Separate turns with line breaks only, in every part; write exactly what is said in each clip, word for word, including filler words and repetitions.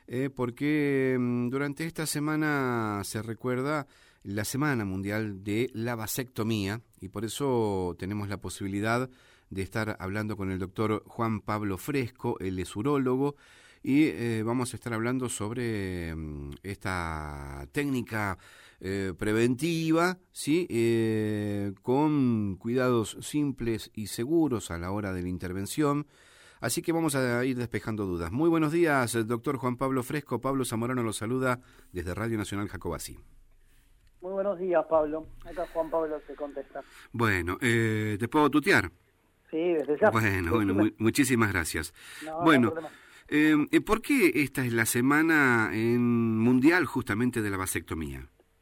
eh, porque mm, durante esta semana se recuerda la Semana Mundial de la Vasectomía y por eso tenemos la posibilidad de estar hablando con el doctor Juan Pablo Fresco, él es urólogo, y eh, vamos a estar hablando sobre mm, esta técnica eh, preventiva, ¿sí? Eh, con cuidados simples y seguros a la hora de la intervención. Así que vamos a ir despejando dudas. Muy buenos días, doctor Juan Pablo Fresco. Pablo Zamorano lo saluda desde Radio Nacional Jacobasi.
Muy buenos días, Pablo. Acá Juan Pablo se contesta.
Bueno, eh, ¿te puedo tutear?
Sí, desde ya.
Bueno, bueno, mu muchísimas gracias.
No,
bueno,
no
eh, ¿por qué esta es la semana en mundial justamente de la vasectomía?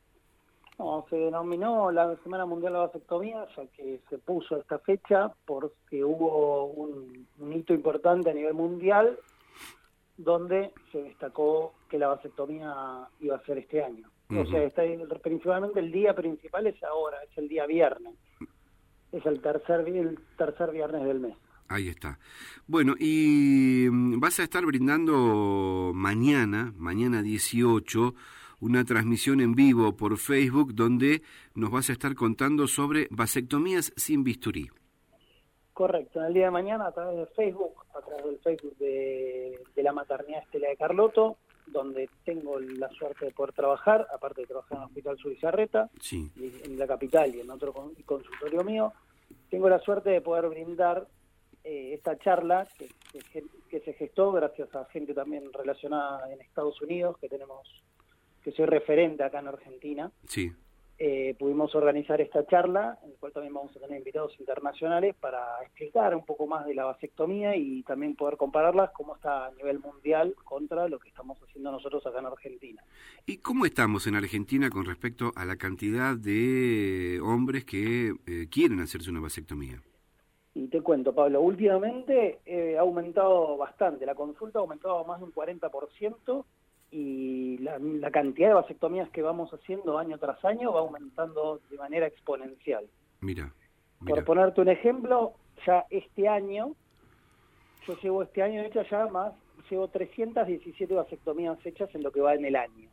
No, se denominó la Semana Mundial de la Vasectomía, ya que se puso esta fecha porque hubo un, un hito importante a nivel mundial donde se destacó que la vasectomía iba a ser este año. Uh-huh. O sea, está, principalmente el día principal es ahora, es el día viernes. Es el tercer, el tercer viernes del mes.
Ahí está. Bueno, y vas a estar brindando mañana, mañana dieciocho, una transmisión en vivo por Facebook donde nos vas a estar contando sobre vasectomías sin bisturí.
Correcto, en el día de mañana a través de Facebook, a través del Facebook de, de la maternidad Estela de Carlotto, donde tengo la suerte de poder trabajar, aparte de trabajar en el Hospital Zubizarreta,
sí,
en la capital y en otro consultorio mío, tengo la suerte de poder brindar eh, esta charla que, que, que se gestó gracias a gente también relacionada en Estados Unidos, que tenemos, que soy referente acá en Argentina.
Sí.
Eh, pudimos organizar esta charla, en la cual también vamos a tener invitados internacionales para explicar un poco más de la vasectomía y también poder compararlas cómo está a nivel mundial contra lo que estamos haciendo nosotros acá en Argentina.
¿Y cómo estamos en Argentina con respecto a la cantidad de hombres que eh, quieren hacerse una vasectomía?
Y te cuento, Pablo, últimamente eh, ha aumentado bastante, la consulta ha aumentado más de un cuarenta por ciento y la, la cantidad de vasectomías que vamos haciendo año tras año va aumentando de manera exponencial.
Mira, mira.
Por ponerte un ejemplo, ya este año, yo llevo este año hecho ya más, llevo trescientas diecisiete vasectomías hechas en lo que va en el año.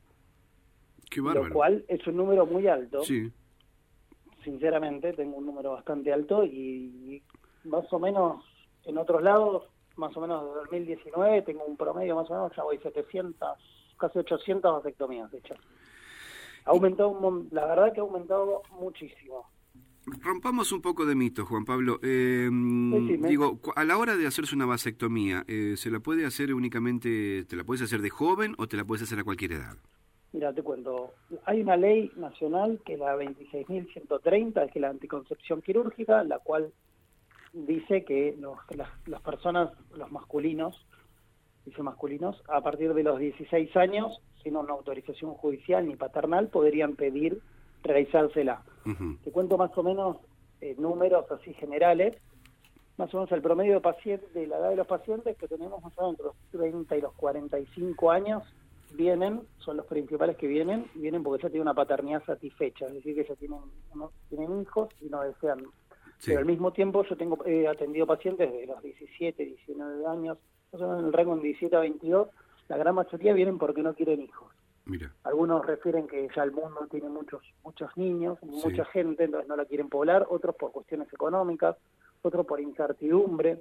Qué bárbaro.
Lo cual es un número muy alto.
Sí.
Sinceramente, tengo un número bastante alto y más o menos en otros lados, más o menos desde dos mil diecinueve, tengo un promedio más o menos, ya voy setecientas, casi ochocientas vasectomías hechas. Ha aumentado, un, la verdad que ha aumentado muchísimo.
Rompamos un poco de mito, Juan Pablo. Eh, digo, a la hora de hacerse una vasectomía, eh, ¿se la puede hacer únicamente, te la puedes hacer de joven o te la puedes hacer a cualquier edad?
Mira, te cuento, hay una ley nacional que es la veintiséis mil ciento treinta, que es la anticoncepción quirúrgica, la cual dice que los, las, las personas, los masculinos, dice masculinos, a partir de los dieciséis años, sin una autorización judicial ni paternal, podrían pedir realizársela. Uh-huh. Te cuento más o menos eh, números así generales, más o menos el promedio de pacientes, de la edad de los pacientes que tenemos más o menos entre los treinta y los cuarenta y cinco años, vienen, son los principales que vienen, vienen porque ya tienen una paternidad satisfecha, es decir, que ya tienen, no, tienen hijos y no desean. Sí. Pero al mismo tiempo yo tengo he atendido pacientes de los diecisiete, diecinueve años, más o menos en el rango de diecisiete a veintidós, la gran mayoría vienen porque no quieren hijos.
Mira.
Algunos refieren que ya el mundo tiene muchos muchos niños, sí, mucha gente, entonces no la quieren poblar, otros por cuestiones económicas, otros por incertidumbre,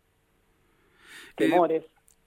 temores.
Eh...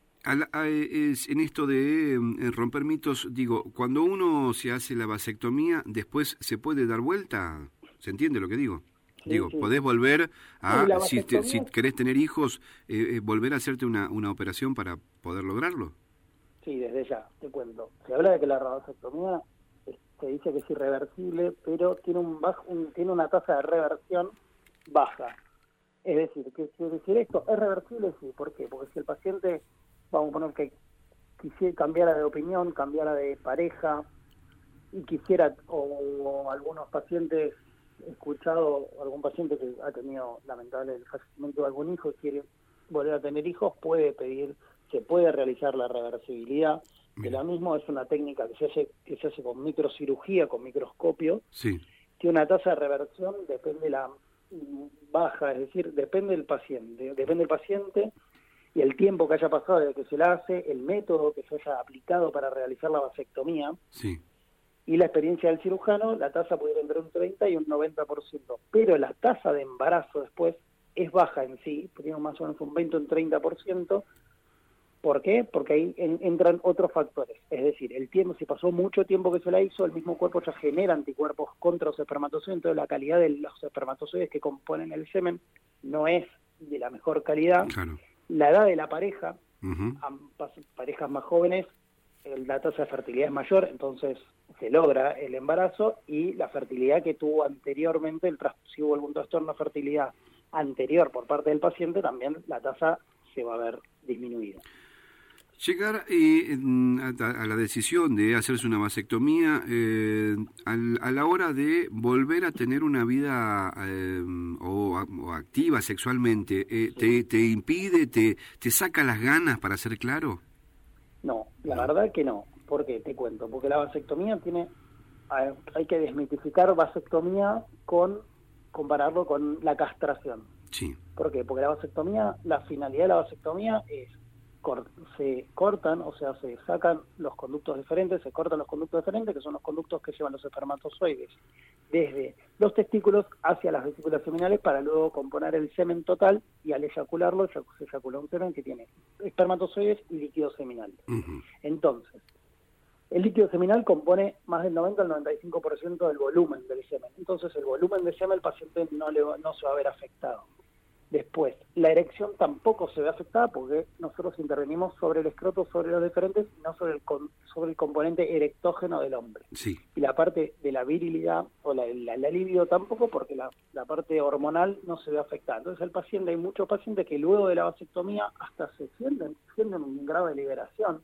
En esto de romper mitos, digo, cuando uno se hace la vasectomía, ¿después se puede dar vuelta? ¿Se entiende lo que digo? Sí, digo, sí. ¿Podés volver a, sí, si, te, si querés tener hijos, eh, volver a hacerte una, una operación para poder lograrlo?
Sí, desde ya, te cuento. Se habla de que la vasectomía se dice que es irreversible, pero tiene un bajo, un, tiene una tasa de reversión baja. Es decir, ¿qué quiere decir esto? ¿Es reversible? Sí. ¿Por qué? Porque si el paciente, vamos a poner que quisiera cambiar de opinión, cambiara de pareja y quisiera, o, o algunos pacientes, he escuchado algún paciente que ha tenido lamentable el fallecimiento de algún hijo y quiere volver a tener hijos, puede pedir, se puede realizar la reversibilidad. De la misma es una técnica que se hace que se hace con microcirugía, con microscopio.
Sí.
Tiene una tasa de reversión, depende la baja, es decir, depende del paciente, depende del paciente y el tiempo que haya pasado desde que se la hace, el método que se haya aplicado para realizar la vasectomía,
sí,
y la experiencia del cirujano, la tasa puede ir entre un treinta y un noventa por ciento. Pero la tasa de embarazo después es baja en sí, tenemos más o menos un veinte o un treinta por ciento. ¿Por qué? Porque ahí en, entran otros factores. Es decir, el tiempo, si pasó mucho tiempo que se la hizo, el mismo cuerpo ya genera anticuerpos contra los espermatozoides, entonces la calidad de los espermatozoides que componen el semen no es de la mejor calidad.
claro.
La edad de la pareja,
Uh-huh.
ambas parejas más jóvenes, la tasa de fertilidad es mayor, entonces se logra el embarazo, y la fertilidad que tuvo anteriormente, el tras, si hubo algún trastorno de fertilidad anterior por parte del paciente, también la tasa se va a ver disminuida.
Llegar eh, a, a la decisión de hacerse una vasectomía eh, al, a la hora de volver a tener una vida eh, o, o activa sexualmente, eh, te, ¿te impide, te, te saca las ganas, para ser claro?
No, la verdad que no. ¿Por qué? Te cuento. Porque la vasectomía tiene... Hay que desmitificar vasectomía con compararlo con la castración.
Sí.
¿Por qué? Porque la vasectomía, la finalidad de la vasectomía es se cortan, o sea, se sacan los conductos diferentes, se cortan los conductos diferentes, que son los conductos que llevan los espermatozoides desde los testículos hacia las vesículas seminales, para luego componer el semen total, y al eyacularlo se eyacula un semen que tiene espermatozoides y líquido seminal. Uh-huh. Entonces, el líquido seminal compone más del noventa al noventa y cinco por ciento del volumen del semen. Entonces, el volumen del semen el paciente no, le, no se va a ver afectado. Después, la erección tampoco se ve afectada porque nosotros intervenimos sobre el escroto, sobre los diferentes, y no sobre el, con, sobre el componente erectógeno del hombre.
Sí.
Y la parte de la virilidad o la, la, la libido tampoco, porque la, la parte hormonal no se ve afectada. Entonces, el paciente, hay muchos pacientes que luego de la vasectomía hasta se sienten, sienten un grado de liberación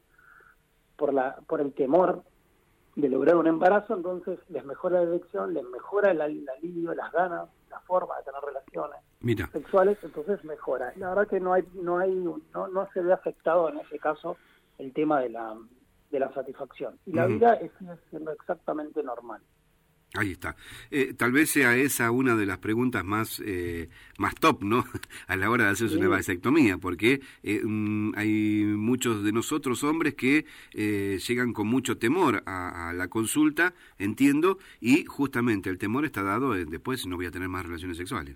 por, la, por el temor de lograr un embarazo. Entonces les mejora la erección, les mejora la, la libido, las ganas, la forma de tener relaciones
Mira.
sexuales, entonces mejora. La verdad que no hay, no hay, no, no se ve afectado en ese caso el tema de la, de la satisfacción. Y la uh-huh. vida es, sigue siendo exactamente normal.
Ahí está. Eh, tal vez sea esa una de las preguntas más eh, más top, ¿no? A la hora de hacerse sí. una vasectomía, porque eh, um, hay muchos de nosotros hombres que eh, llegan con mucho temor a, a la consulta, entiendo, y justamente el temor está dado eh, después no voy a tener más relaciones sexuales.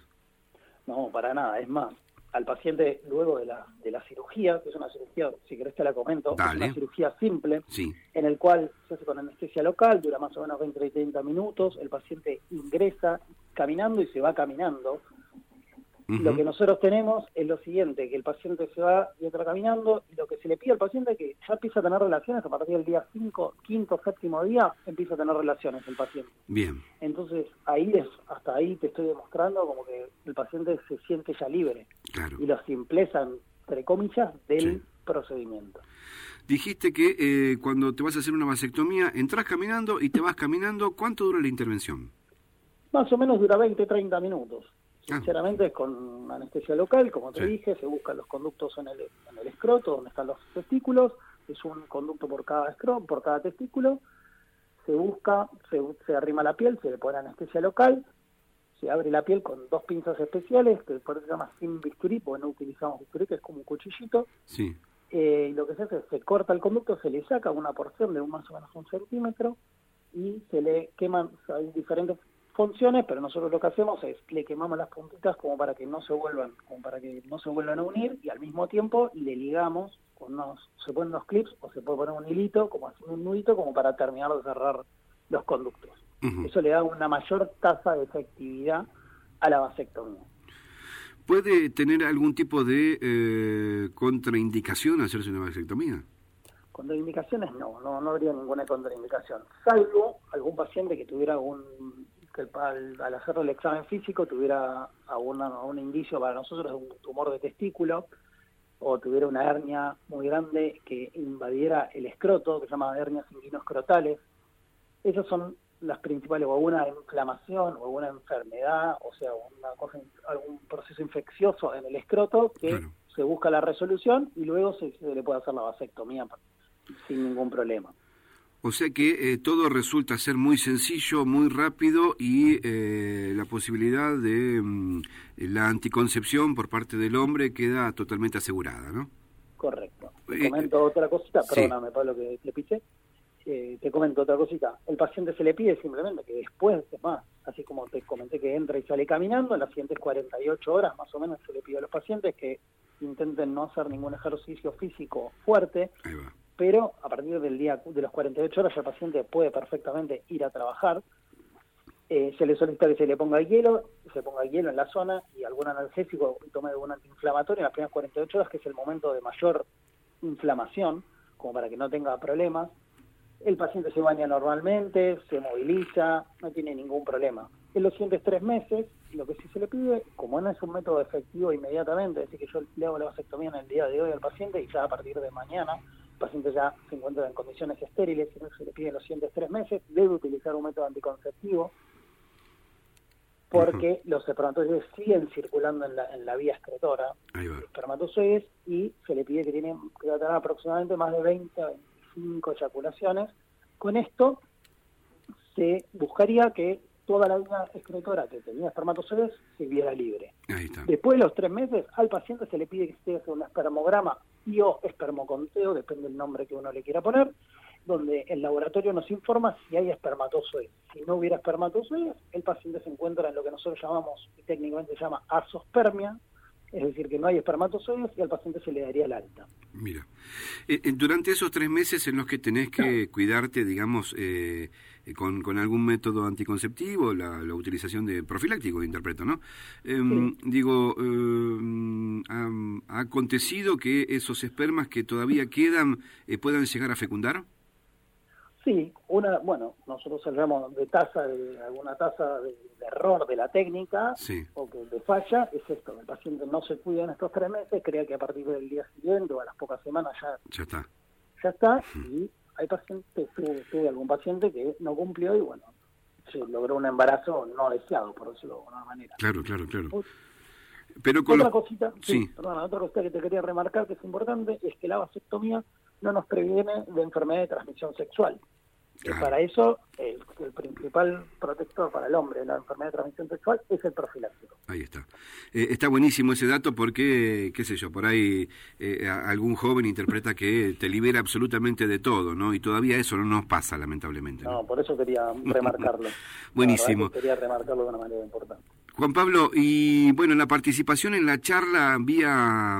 No, para nada. Es más, al paciente luego de la de la cirugía, que es una cirugía, si querés te la comento,
Dale.
Es una cirugía simple,
sí.
en el cual se hace con anestesia local, dura más o menos veinte a treinta minutos, el paciente ingresa caminando y se va caminando. Uh-huh. Lo que nosotros tenemos es lo siguiente, que el paciente se va y entra caminando, y lo que se le pide al paciente es que ya empieza a tener relaciones a partir del día cinco, quinto, séptimo día, empieza a tener relaciones el paciente.
Bien.
Entonces, ahí es, hasta ahí te estoy demostrando como que el paciente se siente ya libre.
Claro.
Y lo simpleza, entre comillas, del sí. procedimiento.
Dijiste que eh, cuando te vas a hacer una vasectomía, entras caminando y te vas caminando. ¿Cuánto dura la intervención?
Más o menos dura veinte a treinta minutos. Sinceramente ah. es con anestesia local, como te sí. dije, se buscan los conductos en el, en el escroto, donde están los testículos, es un conducto por cada escroto, por cada testículo, se busca, se, se arrima la piel, se le pone anestesia local, se abre la piel con dos pinzas especiales, que por eso se llama sin bisturí, porque no utilizamos bisturí, que es como un cuchillito.
Sí.
Eh, lo que se hace es se corta el conducto, se le saca una porción de un, más o menos un centímetro, y se le queman, o sea, hay diferentes funciones, pero nosotros lo que hacemos es le quemamos las puntitas como para que no se vuelvan, como para que no se vuelvan a unir, y al mismo tiempo le ligamos con unos, se ponen unos clips o se puede poner un hilito, como haciendo un nudito, como para terminar de cerrar los conductos. Uh-huh. Eso le da una mayor tasa de efectividad a la vasectomía.
¿Puede tener algún tipo de eh, contraindicación hacerse una vasectomía?
Contraindicaciones no, no, no habría ninguna contraindicación, salvo algún paciente que tuviera algún que al, al hacer el examen físico tuviera alguna, algún indicio para nosotros de un tumor de testículo, o tuviera una hernia muy grande que invadiera el escroto, que se llama hernias inguinoscrotales. Esas son las principales, o alguna inflamación, o alguna enfermedad, o sea, una cosa, algún proceso infeccioso en el escroto, que claro. se busca la resolución y luego se, se le puede hacer la vasectomía sin ningún problema.
O sea que eh, todo resulta ser muy sencillo, muy rápido, y eh, la posibilidad de mm, la anticoncepción por parte del hombre queda totalmente asegurada, ¿no?
Correcto. Te comento eh, otra cosita, perdóname, sí. Pablo, que le pisé. Eh, te comento otra cosita. El paciente se le pide simplemente que después, es más, así como te comenté que entra y sale caminando, en las siguientes cuarenta y ocho horas más o menos se le pide a los pacientes que intenten no hacer ningún ejercicio físico fuerte, pero a partir del día de las cuarenta y ocho horas ya el paciente puede perfectamente ir a trabajar. Eh, se le solicita que se le ponga hielo, se ponga hielo en la zona y algún analgésico y tome algún antiinflamatorio en las primeras cuarenta y ocho horas, que es el momento de mayor inflamación, como para que no tenga problemas. El paciente se baña normalmente, se moviliza, no tiene ningún problema. En los siguientes tres meses, lo que sí se le pide, como no es un método efectivo inmediatamente, es decir, que yo le hago la vasectomía en el día de hoy al paciente y ya a partir de mañana el paciente ya se encuentra en condiciones estériles, sino que se le pide en los siguientes tres meses, debe utilizar un método anticonceptivo, porque uh-huh. los espermatozoides siguen circulando en la, en la vía excretora, los espermatozoides, y se le pide que tiene que tener aproximadamente más de veinte a veinticinco eyaculaciones. Con esto se buscaría que toda la vía excretora que tenía espermatozoides se viera libre.
Ahí está.
Después de los tres meses, al paciente se le pide que se haga un espermograma y o espermoconteo, depende del nombre que uno le quiera poner, donde el laboratorio nos informa si hay espermatozoides. Si no hubiera espermatozoides, el paciente se encuentra en lo que nosotros llamamos, y técnicamente se llama azospermia, es decir, que no hay espermatozoides y al paciente se le daría el alta.
Mira, eh, durante esos tres meses en los que tenés que claro. cuidarte, digamos, eh, con, con algún método anticonceptivo, la, la utilización de profiláctico, interpreto, ¿no? Eh, sí. Digo, eh, ha, ¿ha acontecido que esos espermas que todavía quedan eh, puedan llegar a fecundar?
Sí, una, bueno, nosotros hablamos de tasa, de alguna tasa de, de error de la técnica,
sí.
o que de falla, es esto, el paciente no se cuida en estos tres meses, crea que a partir del día siguiente o a las pocas semanas ya,
ya está,
ya está y hay pacientes, tuve, tuve algún paciente que no cumplió y bueno, se logró un embarazo no deseado, por decirlo de alguna manera.
Claro, claro, claro.
Pues,
Pero con
otra
los...
cosita, sí, sí. Perdona, otra cosita que te quería remarcar que es importante es que la vasectomía no nos previene de enfermedad de transmisión sexual. Claro. Para eso, el, el principal protector para el hombre de la enfermedad de transmisión sexual es el profiláctico.
Ahí está. Eh, está buenísimo ese dato porque, qué sé yo, por ahí eh, algún joven interpreta que te libera absolutamente de todo, ¿no? Y todavía eso no nos pasa, lamentablemente. No,
no por eso quería remarcarlo.
Buenísimo.
Quería remarcarlo de una manera importante.
Juan Pablo, y bueno, la participación en la charla vía,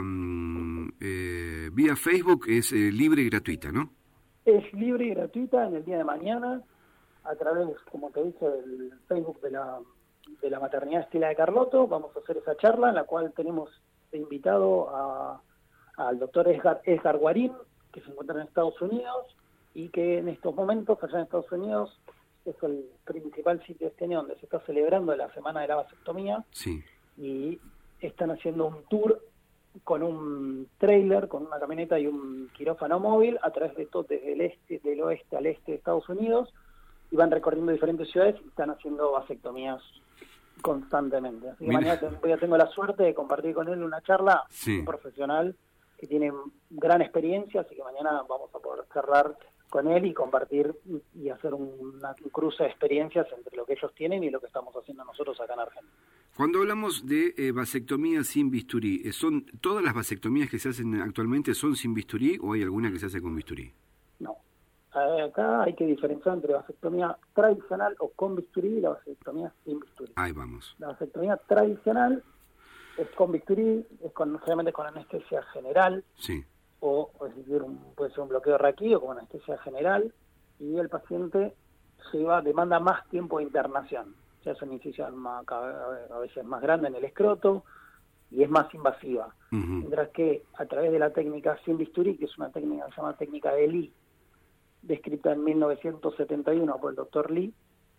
eh, vía Facebook es eh, libre y gratuita, ¿no?
Es libre y gratuita en el día de mañana a través, como te dije, del Facebook de la, de la maternidad Estela de Carlotto. Vamos a hacer esa charla en la cual tenemos de invitado a, al doctor Edgar, Edgar Guarín, que se encuentra en Estados Unidos y que en estos momentos allá en Estados Unidos es el principal sitio este año donde se está celebrando la Semana de la Vasectomía.
Sí.
Y están haciendo un tour con un trailer, con una camioneta y un quirófano móvil a través de todo, desde el este, del oeste al este de Estados Unidos, y van recorriendo diferentes ciudades y están haciendo vasectomías constantemente. Así que Mira. mañana tengo, tengo la suerte de compartir con él una charla, sí. un profesional que tiene gran experiencia, así que mañana vamos a poder charlar con él y compartir y hacer un, una, un cruce de experiencias entre lo que ellos tienen y lo que estamos haciendo nosotros acá en Argentina.
Cuando hablamos de eh, vasectomía sin bisturí, ¿son todas las vasectomías que se hacen actualmente son sin bisturí o hay alguna que se hace con bisturí?
No. Acá hay que diferenciar entre vasectomía tradicional o con bisturí y la vasectomía sin bisturí.
Ahí vamos.
La vasectomía tradicional es con bisturí, es con, generalmente con anestesia general.
Sí.
O, es decir, un, puede ser un bloqueo raquídeo con anestesia general y el paciente lleva, demanda más tiempo de internación. Se hace una incisión más, a veces más grande en el escroto y es más invasiva. Uh-huh. Mientras que a través de la técnica sin bisturí, que es una técnica que se llama técnica de Lee, descrita en mil novecientos setenta y uno por el doctor Lee,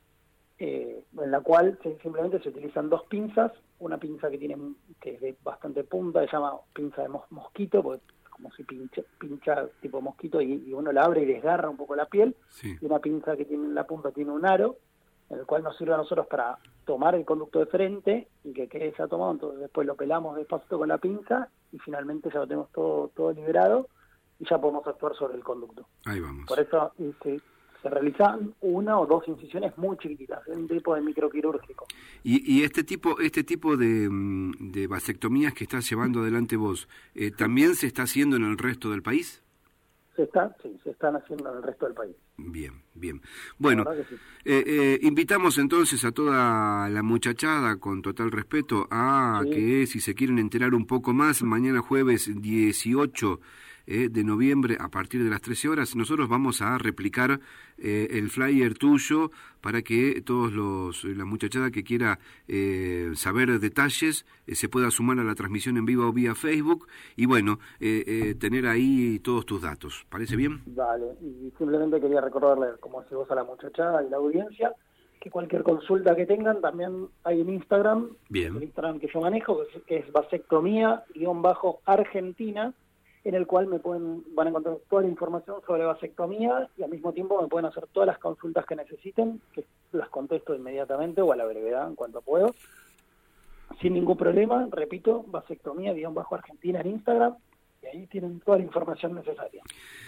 eh, en la cual se, simplemente se utilizan dos pinzas, una pinza que tiene que es de bastante punta, se llama pinza de mos- mosquito, porque como si pincha, pincha tipo mosquito y, y uno la abre y desgarra un poco la piel,
sí.
y una pinza que tiene en la punta tiene un aro, en el cual nos sirve a nosotros para tomar el conducto de frente y que quede ya tomado, entonces después lo pelamos despacito con la pinza y finalmente ya lo tenemos todo todo liberado y ya podemos actuar sobre el conducto.
Ahí vamos.
Por eso y se, Se realizan una o dos incisiones muy chiquititas, un tipo de microquirúrgico.
Y, y este tipo este tipo de, de vasectomías que estás llevando adelante vos, eh, ¿también se está haciendo en el resto del país?
Se está, sí, se están haciendo en el resto del país.
Bien, bien. Bueno,
Sí.
eh, eh, invitamos entonces a toda la muchachada, con total respeto, a
Sí.
que si se quieren enterar un poco más, mañana jueves dieciocho eh, de noviembre, a partir de las trece horas, nosotros vamos a replicar eh, el flyer tuyo para que todos los la muchachada que quiera eh, saber detalles eh, se pueda sumar a la transmisión en vivo vía Facebook y bueno, eh, eh, tener ahí todos tus datos. ¿Parece bien?
Vale, y simplemente quería recordarle, como decís vos, a la muchachada y la audiencia, que cualquier consulta que tengan también hay en Instagram,
Bien.
el Instagram que yo manejo, que es, que es vasectomía-argentina, en el cual me pueden van a encontrar toda la información sobre vasectomía y al mismo tiempo me pueden hacer todas las consultas que necesiten, que las contesto inmediatamente o a la brevedad en cuanto puedo, sin ningún problema. Repito, vasectomía-argentina en Instagram, y ahí tienen toda la información necesaria.